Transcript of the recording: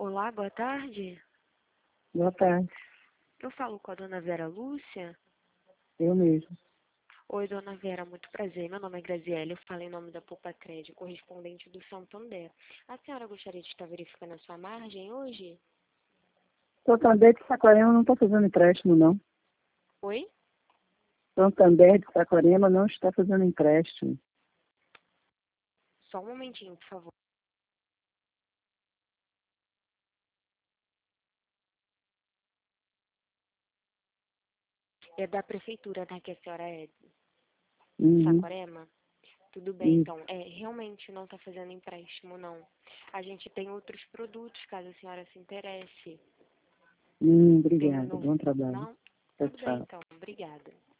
Olá, boa tarde. Boa tarde, Eu falo com a dona Vera Lúcia. eu mesmo. Oi, dona Vera, muito prazer. Meu nome é Graziele, eu falo em nome da Poupa Crédito, correspondente do Santander. A senhora gostaria de estar verificando a sua margem hoje? Santander de Saquarema não está fazendo empréstimo, não. Oi? Santander de Saquarema não está fazendo empréstimo. Só um momentinho, por favor. É da prefeitura, né, que a senhora é de Uhum. Saquarema? Tudo bem, Isso. então. Realmente não está fazendo empréstimo, não. A gente tem outros produtos, caso a senhora se interesse. Tem um Obrigada, novo... bom trabalho. Não? Tchau, Tudo bem, tchau. então. Obrigada.